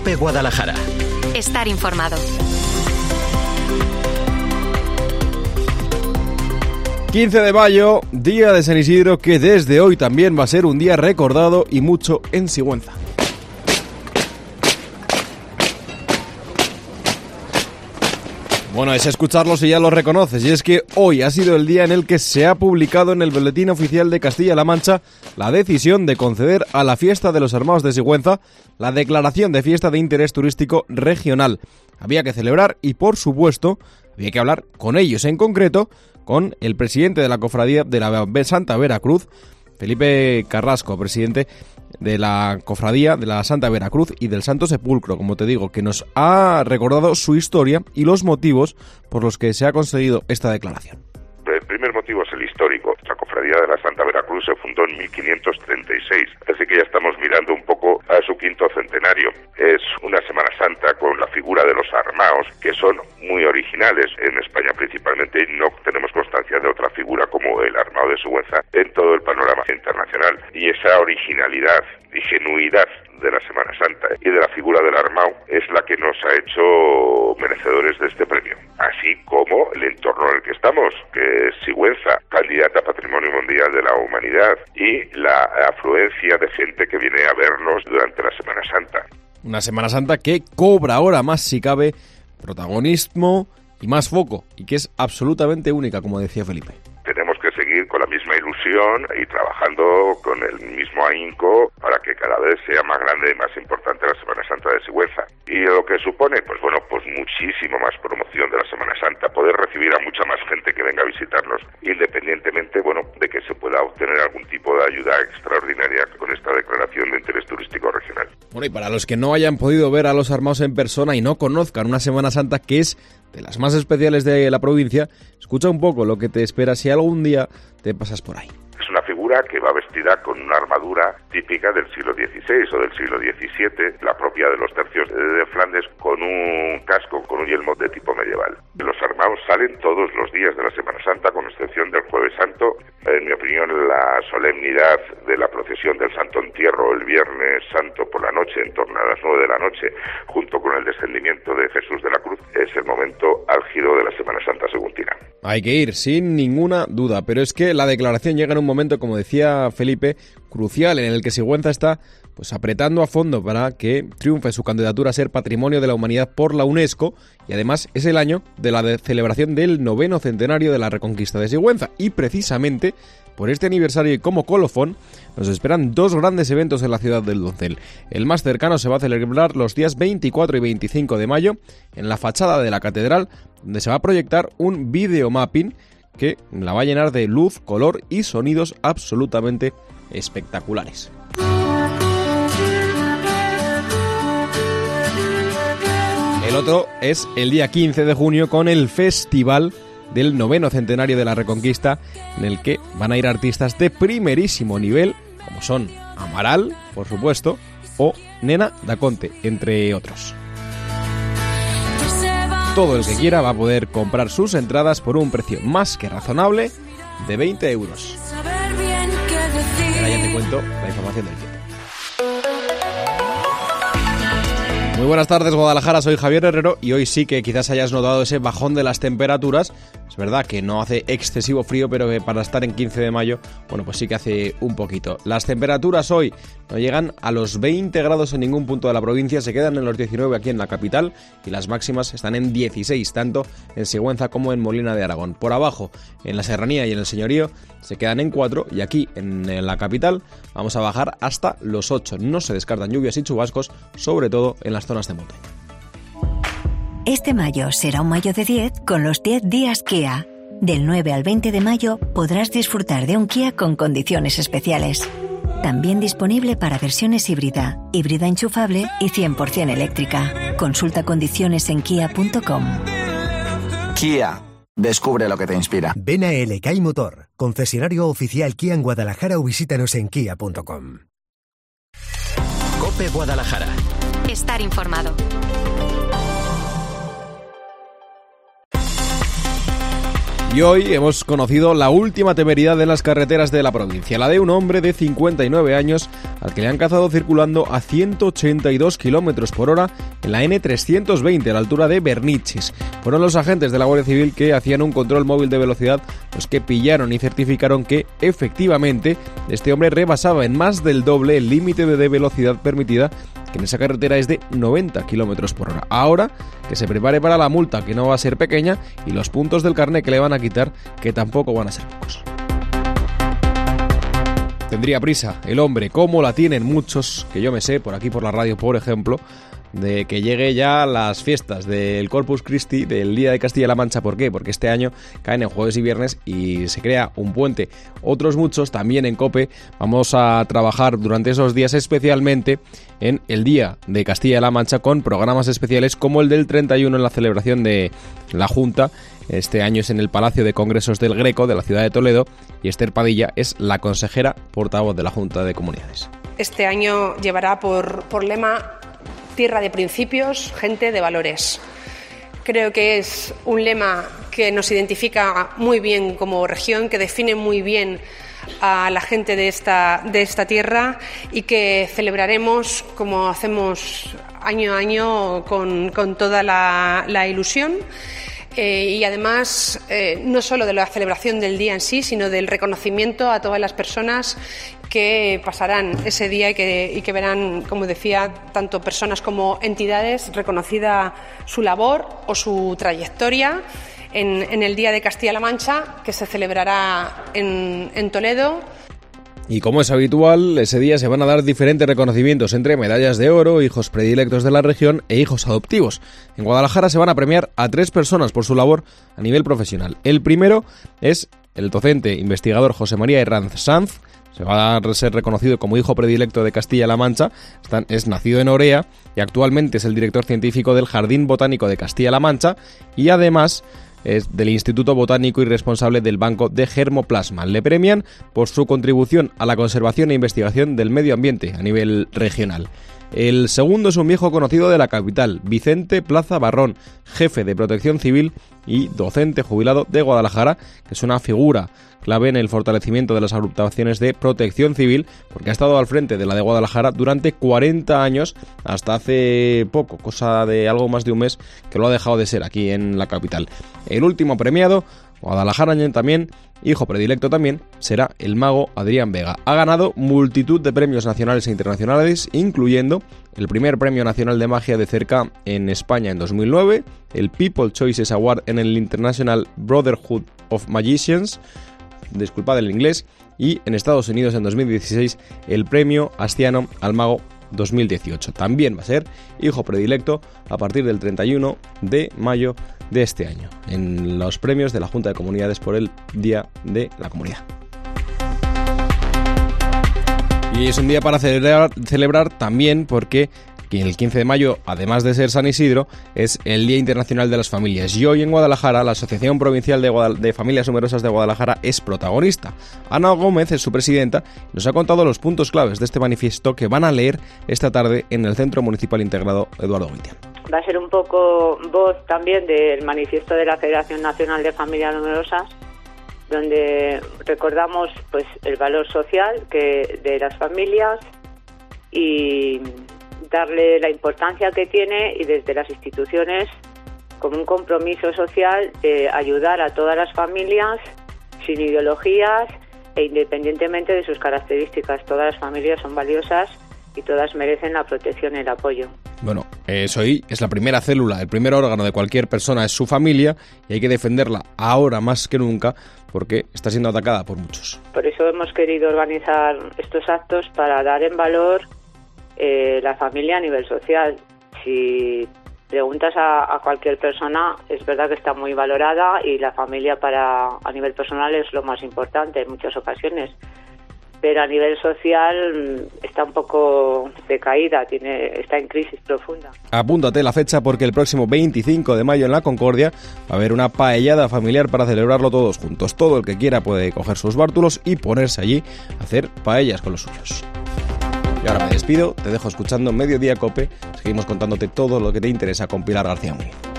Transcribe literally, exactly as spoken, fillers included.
COPE Guadalajara. Estar informado. quince de mayo, día de San Isidro, que desde hoy también va a ser un día recordado y mucho en Sigüenza. Bueno, es escucharlo si ya lo reconoces, y es que hoy ha sido el día en el que se ha publicado en el Boletín Oficial de Castilla-La Mancha la decisión de conceder a la Fiesta de los Armados de Sigüenza la declaración de fiesta de interés turístico regional. Había que celebrar y, por supuesto, había que hablar con ellos, en concreto con el presidente de la Cofradía de la Santa Veracruz, Felipe Carrasco, presidente de la Cofradía de la Santa Veracruz y del Santo Sepulcro, como te digo, que nos ha recordado su historia y los motivos por los que se ha conseguido esta declaración. El primer motivo es el histórico. La Cofradía de la Santa Veracruz se fundó en mil quinientos treinta y seis, así que ya estamos mirando un poco a su quinto centenario. Es una Semana Santa con la figura de los armaos, que son muy originales en España principalmente, y no tenemos constancia de otra figura como el armao de Sigüenza en todo el panorama internacional. Y esa originalidad y genuidad de la Semana Santa y de la figura del armao es la que nos ha hecho merecedores de este premio, así como el entorno en el que estamos, que es Sigüenza, candidata a Patrimonio Mundial de la Humanidad, y la afluencia de gente que viene a vernos durante la Semana Santa. Una Semana Santa que cobra ahora más, si cabe, protagonismo y más foco, y que es absolutamente única, como decía Felipe. Tenemos que seguir con la misma ilusión y trabajando con el mismo ahínco para que cada vez sea más grande y más importante la Semana Santa de Sigüenza. Y lo que supone, pues bueno, pues muchísimo más promoción de la Semana Santa, poder recibir a mucha más gente que venga a visitarnos, independientemente, bueno, de que se pueda obtener algún tipo de ayuda extraordinaria con esta declaración de interés turístico regional. Bueno, y para los que no hayan podido ver a los armaos en persona y no conozcan una Semana Santa que es de las más especiales de la provincia, escucha un poco lo que te espera si algún día te pasas por ahí. Es una figura que va vestida con una armadura típica del siglo dieciséis o del siglo diecisiete, la propia de los tercios de Flandes, con un casco, con un yelmo de tipo medieval. Los armaos salen todos los días de la Semana Santa, con excepción del Jueves Santo. En mi opinión, la solemnidad de la procesión del Santo Entierro el Viernes Santo por la noche, en torno a las nueve de la noche, junto con el descendimiento de Jesús de la Cruz, es el momento álgido de la Semana Santa seguntina. Hay que ir, sin ninguna duda, pero es que la declaración llega en un momento, como decía Felipe, crucial, en el que Sigüenza está pues apretando a fondo para que triunfe su candidatura a ser Patrimonio de la Humanidad por la UNESCO, y además es el año de la de celebración del noveno centenario de la Reconquista de Sigüenza, y precisamente por este aniversario y como colofón nos esperan dos grandes eventos en la ciudad del Doncel. El más cercano se va a celebrar los días veinticuatro y veinticinco de mayo en la fachada de la catedral, donde se va a proyectar un videomapping que la va a llenar de luz, color y sonidos absolutamente espectaculares. El otro es el día quince de junio con el Festival del noveno centenario de la Reconquista, en el que van a ir artistas de primerísimo nivel, como son Amaral, por supuesto, o Nena Daconte, entre otros. Todo el que quiera va a poder comprar sus entradas por un precio más que razonable de veinte euros. Ahora ya te cuento la información del tiempo. Muy buenas tardes, Guadalajara, soy Javier Herrero y hoy sí que quizás hayas notado ese bajón de las temperaturas. Es verdad que no hace excesivo frío, pero que para estar en quince de mayo, bueno, pues sí que hace un poquito. Las temperaturas hoy no llegan a los veinte grados en ningún punto de la provincia, se quedan en los diecinueve aquí en la capital y las máximas están en dieciséis, tanto en Sigüenza como en Molina de Aragón. Por abajo, en la Serranía y en el Señorío, se quedan en cuatro y aquí en la capital vamos a bajar hasta los ocho. No se descartan lluvias y chubascos, sobre todo en las zonas de montaña. Este mayo será un mayo de diez con los diez días Kia. Del nueve al veinte de mayo podrás disfrutar de un Kia con condiciones especiales. También disponible para versiones híbrida, híbrida enchufable y cien por ciento eléctrica. Consulta condiciones en kia punto com. Kia. Descubre lo que te inspira. Ven a L K I Motor, concesionario oficial Kia en Guadalajara, o visítanos en kia punto com. COPE Guadalajara. Estar informado. Y hoy hemos conocido la última temeridad en las carreteras de la provincia, la de un hombre de cincuenta y nueve años al que le han cazado circulando a ciento ochenta y dos kilómetros por hora en la ene trescientos veinte a la altura de Berniches. Fueron los agentes de la Guardia Civil que hacían un control móvil de velocidad los que pillaron y certificaron que efectivamente este hombre rebasaba en más del doble el límite de velocidad permitida, que en esa carretera es de noventa kilómetros por hora. Ahora que se prepare para la multa, que no va a ser pequeña, y los puntos del carné que le van a quitar, que tampoco van a ser pocos. Tendría prisa el hombre, como la tienen muchos, que yo me sé, por aquí por la radio, por ejemplo, de que llegue ya las fiestas del Corpus Christi, del Día de Castilla-La Mancha. ¿Por qué? Porque este año caen en jueves y viernes y se crea un puente. Otros muchos, también en COPE, vamos a trabajar durante esos días especialmente en el Día de Castilla-La Mancha con programas especiales como el del treinta y uno en la celebración de la Junta. Este año es en el Palacio de Congresos del Greco de la ciudad de Toledo y Esther Padilla es la consejera portavoz de la Junta de Comunidades. Este año llevará por, por lema Tierra de principios, gente de valores. Creo que es un lema que nos identifica muy bien como región, que define muy bien a la gente de esta, de esta tierra y que celebraremos como hacemos año a año con, con toda la, la ilusión. Eh, y además, eh, no solo de la celebración del día en sí, sino del reconocimiento a todas las personas que pasarán ese día y que, y que verán, como decía, tanto personas como entidades reconocida su labor o su trayectoria en, en el Día de Castilla-La Mancha, que se celebrará en, en Toledo. Y como es habitual, ese día se van a dar diferentes reconocimientos entre medallas de oro, hijos predilectos de la región e hijos adoptivos. En Guadalajara se van a premiar a tres personas por su labor a nivel profesional. El primero es el docente investigador José María Herranz Sanz. Se va a ser reconocido como hijo predilecto de Castilla-La Mancha. Es nacido en Orea y actualmente es el director científico del Jardín Botánico de Castilla-La Mancha y además es del Instituto Botánico y responsable del Banco de Germoplasma. Le premian por su contribución a la conservación e investigación del medio ambiente a nivel regional. El segundo es un viejo conocido de la capital, Vicente Plaza Barrón, jefe de Protección Civil y docente jubilado de Guadalajara, que es una figura clave en el fortalecimiento de las agrupaciones de protección civil, porque ha estado al frente de la de Guadalajara durante cuarenta años, hasta hace poco, cosa de algo más de un mes, que lo ha dejado de ser aquí en la capital. El último premiado, Guadalajara también, hijo predilecto también, será el mago Adrián Vega. Ha ganado multitud de premios nacionales e internacionales, incluyendo el primer premio nacional de magia de cerca en España en dos mil nueve, el People Choices Award en el International Brotherhood of Magicians, disculpad el inglés, y en Estados Unidos en dos mil dieciséis el premio Astiano al mago dos mil dieciocho. También va a ser hijo predilecto a partir del treinta y uno de mayo de este año, en los premios de la Junta de Comunidades por el Día de la Comunidad. Y es un día para celebrar, celebrar también porque el quince de mayo, además de ser San Isidro, es el Día Internacional de las Familias. Y hoy en Guadalajara, la Asociación Provincial de, Guadal- de Familias Numerosas de Guadalajara es protagonista. Ana Gómez es su presidenta y nos ha contado los puntos claves de este manifiesto que van a leer esta tarde en el Centro Municipal Integrado Eduardo Goitián. Va a ser un poco voz también del manifiesto de la Federación Nacional de Familias Numerosas, donde recordamos pues el valor social que de las familias y darle la importancia que tiene, y desde las instituciones como un compromiso social de ayudar a todas las familias sin ideologías e independientemente de sus características. Todas las familias son valiosas y todas merecen la protección y el apoyo. Bueno, eh, SOI es la primera célula, el primer órgano de cualquier persona es su familia y hay que defenderla ahora más que nunca porque está siendo atacada por muchos. Por eso hemos querido organizar estos actos para dar en valor eh, la familia a nivel social. Si preguntas a, a cualquier persona, es verdad que está muy valorada y la familia para a nivel personal es lo más importante en muchas ocasiones. Pero a nivel social está un poco decaída, tiene, está en crisis profunda. Apúntate la fecha porque el próximo veinticinco de mayo en La Concordia va a haber una paellada familiar para celebrarlo todos juntos. Todo el que quiera puede coger sus bártulos y ponerse allí a hacer paellas con los suyos. Y ahora me despido, te dejo escuchando Mediodía Cope. Seguimos contándote todo lo que te interesa con Pilar García Muñiz.